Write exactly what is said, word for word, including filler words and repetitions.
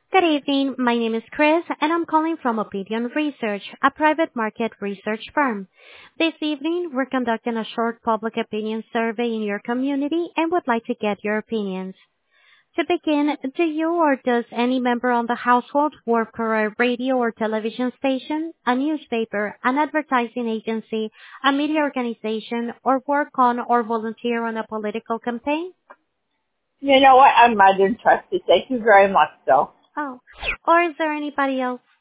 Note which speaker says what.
Speaker 1: Good evening. My name is Chris, and I'm calling from Opinion Research, a private market research firm. This evening, we're conducting a short public opinion survey in your community and would like to get your opinions. To begin, do you or does any member on the household work for a radio or television station, a newspaper, an advertising agency, a media organization, or work on or volunteer on a political campaign?
Speaker 2: You know what? I'm not interested. Thank you very much, though.
Speaker 1: Oh, or is there anybody else